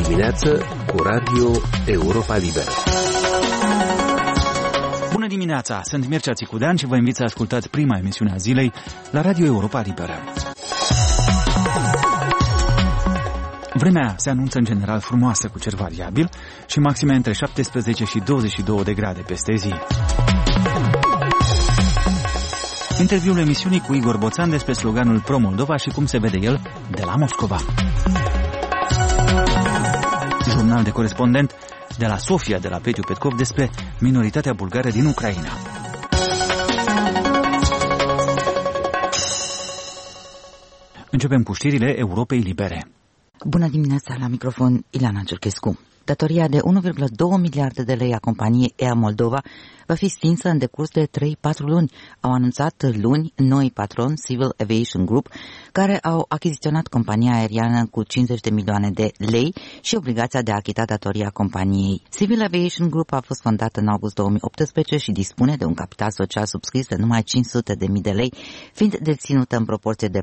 dimineață cu Radio Europa Liberă. Bună dimineața! Sunt Mircea Țicudean și vă invit să ascultați prima emisiune a zilei la Radio Europa Liberă. Vremea se anunță în general frumoasă, cu cer variabil și maxime între 17 și 22 de grade peste zi. Interviul emisiunii cu Igor Boțan despre sloganul Pro-Moldova și cum se vede el de la Moscova. Jurnal de corespondent de la Sofia, de la Petiu Petkov, despre minoritatea bulgară din Ucraina. Începem cu știrile Europei Libere. Bună dimineața, la microfon Ileana Cerchescu. Datoria de 1,2 miliarde de lei a companiei Air Moldova va fi stinsă în decurs de 3-4 luni, au anunțat luni noi patroni Civil Aviation Group, care au achiziționat compania aeriană cu 50 de milioane de lei și obligația de a achita datoria companiei. Civil Aviation Group a fost fondată în august 2018 și dispune de un capital social subscris de numai 500.000 de lei, fiind deținută în proporție de 49%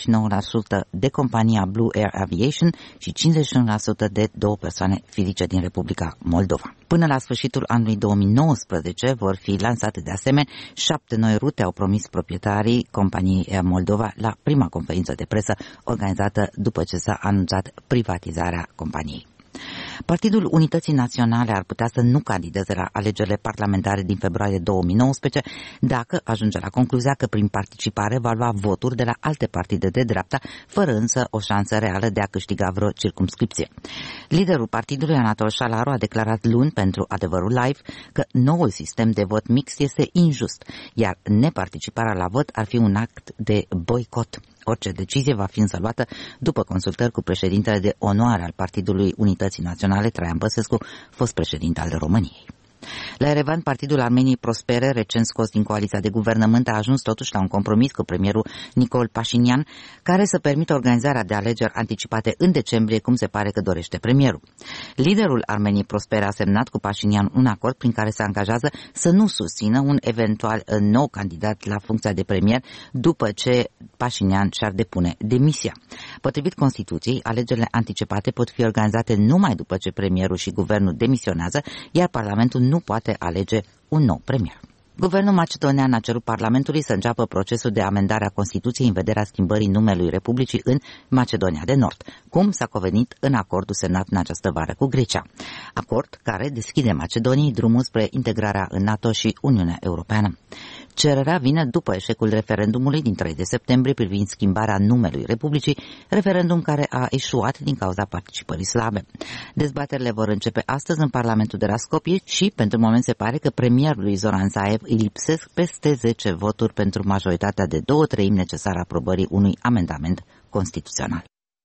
de compania Blue Air Aviation și 51% de două persoane fizice din Republica Moldova. Până la sfârșitul anului 2019 vor fi lansate de asemenea 7 noi rute, au promis proprietarii companiei Air Moldova la prima conferință de presă organizată după ce s-a anunțat privatizarea companiei. Partidul Unității Naționale ar putea să nu candideze la alegerile parlamentare din februarie 2019 dacă ajunge la concluzia că prin participare va lua voturi de la alte partide de dreapta, fără însă o șansă reală de a câștiga vreo circumscripție. Liderul partidului, Anatol Șalaru, a declarat luni pentru Adevărul Live că noul sistem de vot mix este injust, iar neparticiparea la vot ar fi un act de boicot. Orice decizie va fi însă luată după consultări cu președintele de onoare al Partidului Unității Naționale, Traian Băsescu, fost președinte al României. La Erevan, Partidul Armeniei Prospere, recent scos din coaliția de guvernământ, a ajuns totuși la un compromis cu premierul Nicol Pașinian, care să permită organizarea de alegeri anticipate în decembrie, cum se pare că dorește premierul. Liderul Armeniei Prospere a semnat cu Pașinian un acord prin care se angajează să nu susțină un eventual nou candidat la funcția de premier după ce Pașinian și-ar depune demisia. Potrivit Constituției, alegerile anticipate pot fi organizate numai după ce premierul și guvernul demisionează, iar Parlamentul nu poate alege un nou premier. Guvernul macedonian a cerut Parlamentului să înceapă procesul de amendare a Constituției în vederea schimbării numelui Republicii în Macedonia de Nord, cum s-a convenit în acordul semnat în această vară cu Grecia. Acord care deschide Macedoniei drumul spre integrarea în NATO și Uniunea Europeană. Cererea vine după eșecul referendumului din 3 de septembrie privind schimbarea numelui Republicii, referendum care a eșuat din cauza participării slabe. Dezbaterile vor începe astăzi în Parlamentul de la Skopje și, pentru moment, se pare că premierului Zoran Zaev îi lipsesc peste 10 voturi pentru majoritatea de 2/3 necesară aprobării unui amendament constituțional.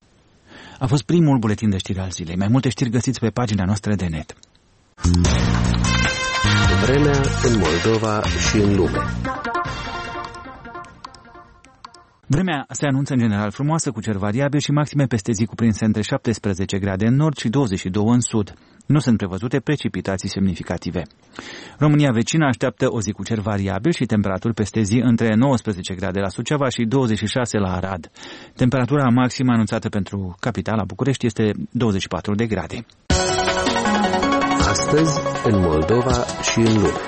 A fost primul buletin de știri al zilei. Mai multe știri găsiți pe pagina noastră de net. Vremea în Moldova și în lume. Vremea se anunță în general frumoasă, cu cer variabil și maxime peste zi cuprinse între 17 grade în nord și 22 în sud. Nu sunt prevăzute precipitații semnificative. România vecină așteaptă o zi cu cer variabil și temperaturi peste zi între 19 grade la Suceava și 26 la Arad. Temperatura maximă anunțată pentru capitala București este 24 de grade. Astăzi, în Moldova și în lume.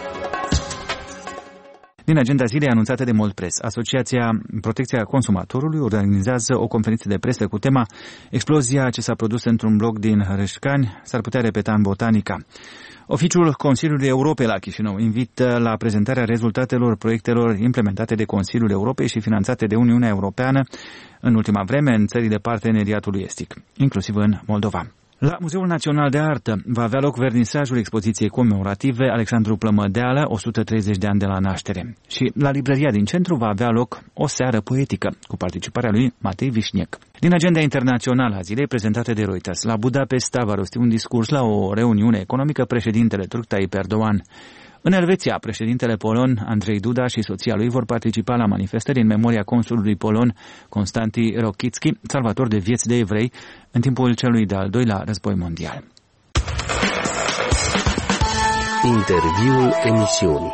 Din agenda zilei anunțată de Moldpress, Asociația Protecția Consumatorului organizează o conferință de presă cu tema Explozia ce s-a produs într-un bloc din Hărășcani s-ar putea repeta în Botanica. Oficiul Consiliului Europei la Chișinău invită la prezentarea rezultatelor proiectelor implementate de Consiliul Europei și finanțate de Uniunea Europeană în ultima vreme în țările parteneriatului estic, inclusiv în Moldova. La Muzeul Național de Artă va avea loc vernisajul expoziției comemorative Alexandru Plămădeală, 130 de ani de la naștere. Și la librăria din centru va avea loc o seară poetică, cu participarea lui Matei Vișniec. Din agenda internațională a zilei prezentată de Reuters, la Budapesta va rosti un discurs la o reuniune economică președintele turc Tayyip Erdogan. În Elveția, președintele polon Andrei Duda și soția lui vor participa la manifestări în memoria consulului polon Constantin Rokicki, salvator de vieți de evrei în timpul celui de-al doilea război mondial. Interviul emisiunii.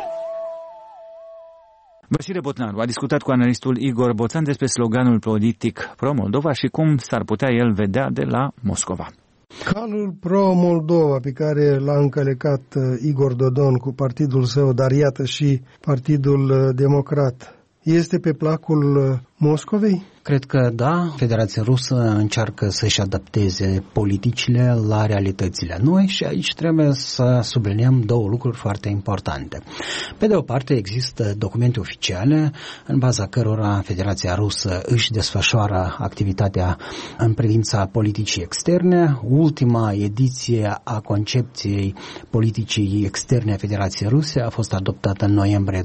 Vasile Botnaru a discutat cu analistul Igor Boțan despre sloganul politic Pro-Moldova și cum s-ar putea el vedea de la Moscova. Calul pro-Moldova pe care l-a încălecat Igor Dodon cu partidul său, dar iată și Partidul Democrat, este pe placul Moscovei? Cred că da, Federația Rusă încearcă să-și adapteze politicile la realitățile noi și aici trebuie să subliniem două lucruri foarte importante. Pe de o parte există documente oficiale în baza cărora Federația Rusă își desfășoară activitatea în privința politicii externe. Ultima ediție a concepției politicii externe a Federației Ruse a fost adoptată în noiembrie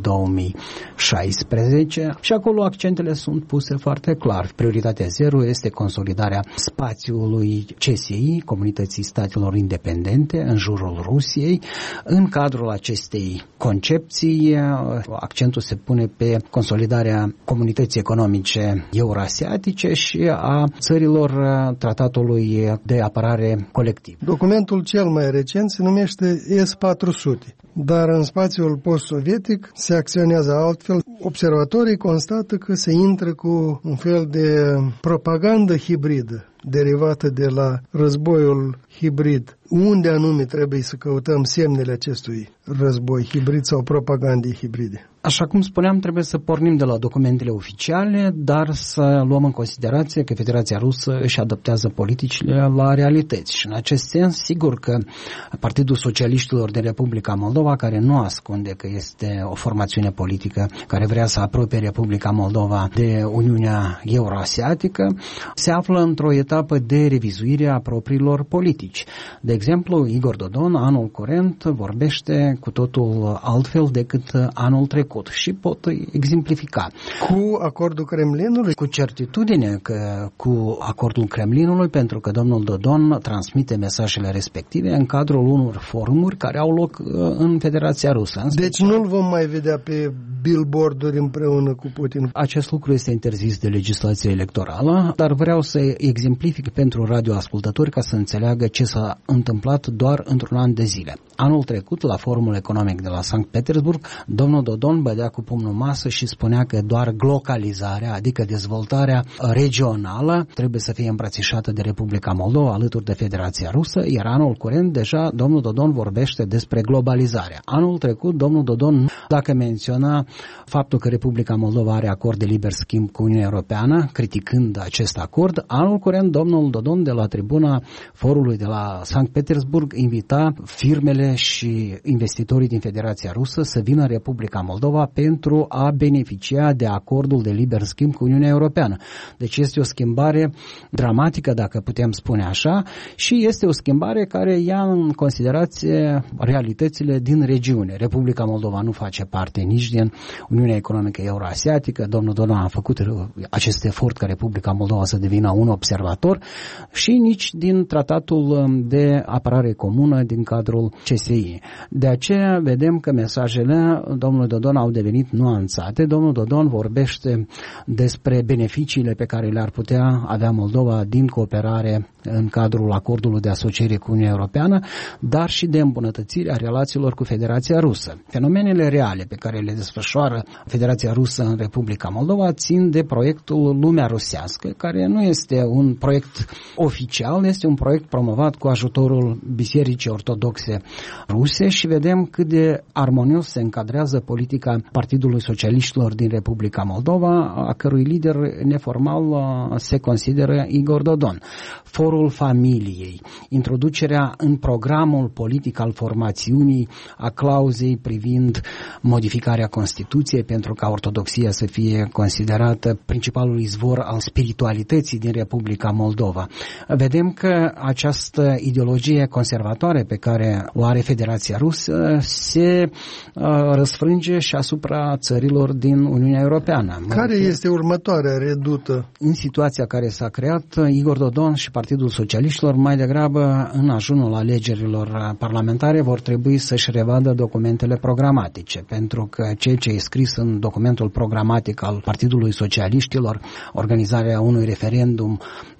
2016 și acolo accentele sunt puse foarte clar. Prioritatea zero este consolidarea spațiului CSI, Comunității Statelor Independente, în jurul Rusiei. În cadrul acestei concepții, accentul se pune pe consolidarea comunității economice eurasiatice și a țărilor tratatului de apărare colectiv. Documentul cel mai recent se numește S-400. Dar în spațiul post-sovietic se acționează altfel. Observatorii constată că se intră cu un fel de propagandă hibridă, derivată de la războiul hibrid. Unde anume trebuie să căutăm semnele acestui război hibrid sau propagandei hibride? Așa cum spuneam, trebuie să pornim de la documentele oficiale, dar să luăm în considerație că Federația Rusă își adaptează politicile la realități. Și în acest sens, sigur că Partidul Socialiștilor din Republica Moldova, care nu ascunde că este o formațiune politică care vrea să apropie Republica Moldova de Uniunea Euroasiatică, se află într-o etapă de revizuire a propriilor politici. De exemplu, Igor Dodon, anul curent, vorbește cu totul altfel decât anul trecut. Și pot exemplifica. Cu acordul Kremlinului? Cu certitudine că cu acordul Kremlinului, pentru că domnul Dodon transmite mesajele respective în cadrul unor forumuri care au loc în Federația Rusă. Deci nu-l vom mai vedea pe billboard-uri împreună cu Putin. Acest lucru este interzis de legislația electorală, dar vreau să exemplific pentru radioascultători ca să înțeleagă ce s-a întâmplat doar într-un an de zile. Anul trecut, la Forumul Economic de la Sankt Petersburg, domnul Dodon bădea cu pumnul masă și spunea că doar glocalizarea, adică dezvoltarea regională, trebuie să fie îmbrățișată de Republica Moldova alături de Federația Rusă, iar anul curent deja domnul Dodon vorbește despre globalizare. Anul trecut, domnul Dodon, dacă menționa faptul că Republica Moldova are acord de liber schimb cu Uniunea Europeană, criticând acest acord, anul curent, domnul Dodon de la tribuna forului de la Sankt Petersburg invita firmele și investitorii din Federația Rusă să vină în Republica Moldova pentru a beneficia de acordul de liber schimb cu Uniunea Europeană. Deci este o schimbare dramatică, dacă putem spune așa, și este o schimbare care ia în considerație realitățile din regiune. Republica Moldova nu face parte nici din Uniunea Economică Euroasiatică. Domnul Dodon a făcut acest efort ca Republica Moldova să devină un observator și nici din tratatul de apărare comună din cadrul CSI. De aceea vedem că mesajele domnului Dodon au devenit nuanțate. Domnul Dodon vorbește despre beneficiile pe care le-ar putea avea Moldova din cooperare în cadrul acordului de asociere cu Uniunea Europeană, dar și de îmbunătățirea relațiilor cu Federația Rusă. Fenomenele reale pe care le desfășoară Federația Rusă în Republica Moldova țin de proiectul Lumea Rusească, care nu este un proiect oficial, este un proiect promovat cu ajutorul Bisericii Ortodoxe Ruse și vedem cât de armonios se încadrează politica Partidului Socialiștilor din Republica Moldova, a cărui lider neformal se consideră Igor Dodon. Forul familiei, introducerea în programul politic al formațiunii a clauzei privind modificarea Constituției pentru ca ortodoxia să fie considerată principalul izvor al spiritualității din Republica Moldova. Vedem că această ideologie conservatoare pe care o are Federația Rusă se răsfrânge și asupra țărilor din Uniunea Europeană. Care este următoarea redută? În situația care s-a creat, Igor Dodon și Partidul Socialiștilor mai degrabă în ajunul alegerilor parlamentare vor trebui să-și revadă documentele programatice, pentru că ceea ce e scris în documentul programatic al Partidului Socialiștilor, organizarea unui referendum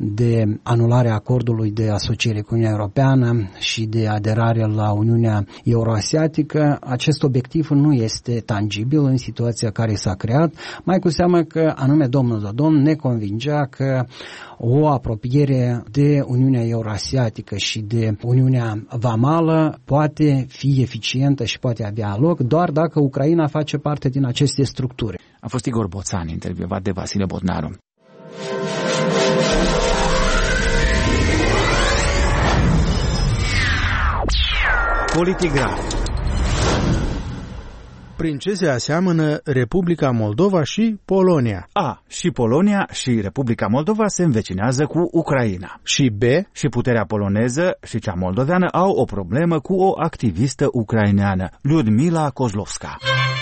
de anularea acordului de asociere cu Uniunea Europeană și de aderare la Uniunea Euroasiatică, acest obiectiv nu este tangibil în situația care s-a creat, mai cu seamă că anume domnul Dodon ne convingea că o apropiere de Uniunea Euroasiatică și de Uniunea Vamală poate fi eficientă și poate avea loc doar dacă Ucraina face parte din aceste structuri. A fost Igor Boțan, intervievat de Vasile Bodnaru. Politigraf. Prin ce se aseamănă Republica Moldova și Polonia? A. Și Polonia și Republica Moldova se învecinează cu Ucraina. Și B. Și puterea poloneză și cea moldoveană au o problemă cu o activistă ucraineană, Lyudmila Kozlovska.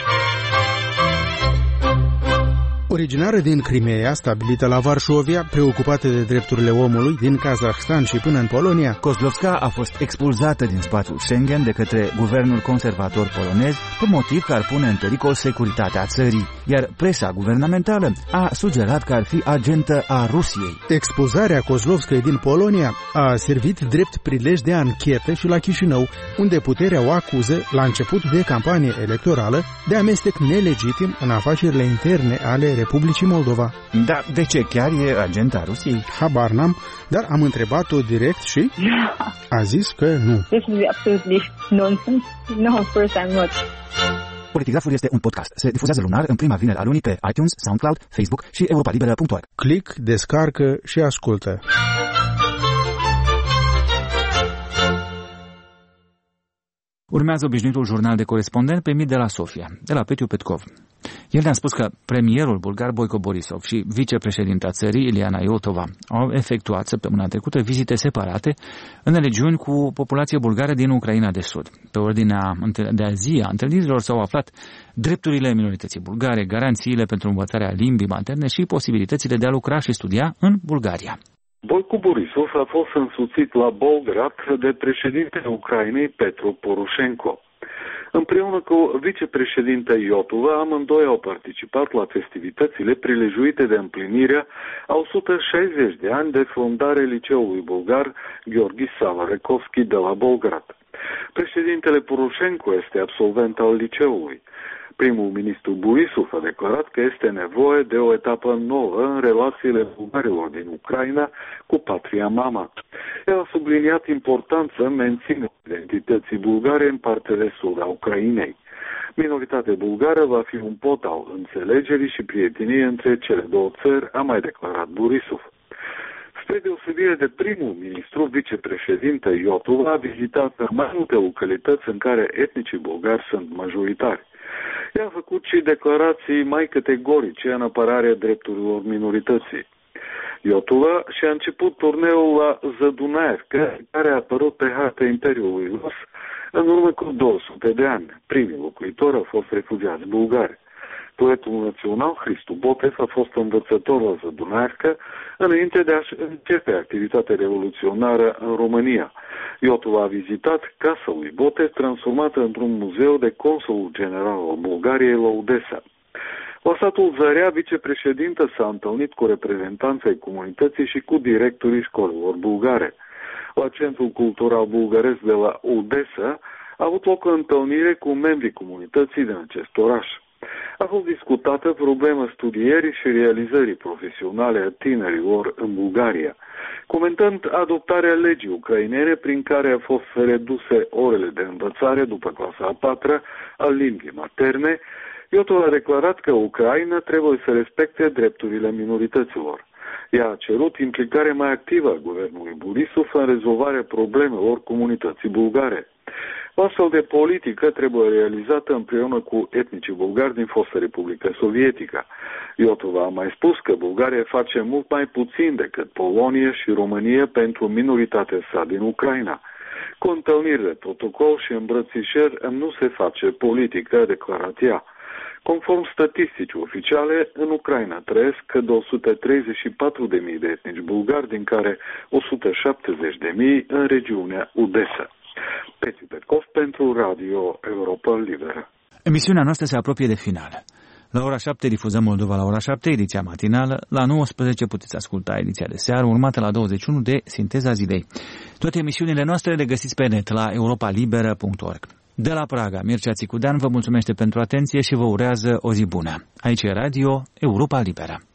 Originară din Crimea, stabilită la Varșovia, preocupată de drepturile omului din Kazahstan și până în Polonia, Kozlovska a fost expulzată din spațiul Schengen de către guvernul conservator polonez pe motiv că ar pune în pericol securitatea țării, iar presa guvernamentală a sugerat că ar fi agentă a Rusiei. Expulzarea Kozlovskei din Polonia a servit drept prilej de anchetă și la Chișinău, unde puterea o acuză, la început de campanie electorală, de amestec nelegitim în afacerile interne ale Republicii Moldova. Dar de ce? Chiar e agenta Rusiei? Habar n-am, dar am întrebat-o direct și a zis că nu. This is absolutely nonsense. No, of course I'm not. Politigraful este un podcast. Se difuzează lunar în prima vineri a lunii pe iTunes, SoundCloud, Facebook și europalibera.org. Click, descarcă și ascultă. Urmează obișnuitul jurnal de corespondent primit de la Sofia, de la Petiu Petkov. El ne-a spus că premierul bulgar Boico Borisov și vicepreședinta țării Iliana Iotova au efectuat săptămâna trecută vizite separate în regiuni cu populație bulgară din Ucraina de Sud. Pe ordinea de zi a întâlnirilor s-au aflat drepturile minorității bulgare, garanțiile pentru învățarea limbii materne și posibilitățile de a lucra și studia în Bulgaria. Boico Borisov a fost însuțit la Belgrad de președintele Ucrainei Petro Poroșenko. Împreună cu vicepreședinte Iotova, amândoi au participat la festivitățile prilejuite de împlinirea a 160 de ani de fondare liceului bulgar Gheorghe Salarekovski de la Belgrad. Președintele Poroșenko este absolvent al liceului. Primul ministru Borisov a declarat că este nevoie de o etapă nouă în relațiile bulgarilor din Ucraina cu patria mama. El a subliniat importanța menținerii identității bulgare în partea de sud a Ucrainei. Minoritatea bulgară va fi un pod al înțelegerii și prieteniei între cele două țări, a mai declarat Borisov. Spre deosebire de primul ministru, vicepreședinte Iotova a vizitat mai multe localități în care etnicii bulgari sunt majoritari. Ea a făcut și declarații mai categorice în apărarea drepturilor minorității. Iotova și-a început turneul la Zădunaevca, care a apărut pe harta Imperiului Rus în urmă cu 200 de ani. Primii locuitori au fost refugiați bulgari. Poetul național Hristu Botev a fost învățător la Zădunaevca înainte de a-și începe activitatea revoluționară în România. Iotova a vizitat casa lui Botev, transformată într-un muzeu de consulul general al Bulgariei la Odessa. La satul Zarea, vicepreședintă s-a întâlnit cu reprezentanții comunității și cu directorii școlilor bulgare. La Centrul Cultural Bulgaresc de la Odessa a avut loc o întâlnire cu membrii comunității din acest oraș. A fost discutată problema studierii și realizării profesionale a tinerilor în Bulgaria, comentând adoptarea legii ucrainene prin care a fost reduse orele de învățare după clasa a patra a limbii materne. Iotova a declarat că Ucraina trebuie să respecte drepturile minorităților. Ea a cerut implicarea mai activă a guvernului Borisov în rezolvarea problemelor comunității bulgare. O astfel de politică trebuie realizată împreună cu etnicii bulgari din fosta Republică Sovietică. Iotova a mai spus că Bulgaria face mult mai puțin decât Polonia și România pentru minoritatea sa din Ucraina. Cu întâlniri de protocol și îmbrățișări nu se face politică, a declarat ea. Conform statisticii oficiale, în Ucraina trăiesc 234.000 de etnici bulgari, din care 170.000 în regiunea Odessa. Petiu Petkov pentru Radio Europa Liberă. Emisiunea noastră se apropie de final. La ora 7 difuzăm Moldova la ora 7, ediția matinală. La 19 puteți asculta ediția de seară, urmată la 21 de Sinteza Zilei. Toate emisiunile noastre le găsiți pe net la europalibera.org. De la Praga, Mircea Țicudean vă mulțumește pentru atenție și vă urează o zi bună. Aici e Radio Europa Liberă.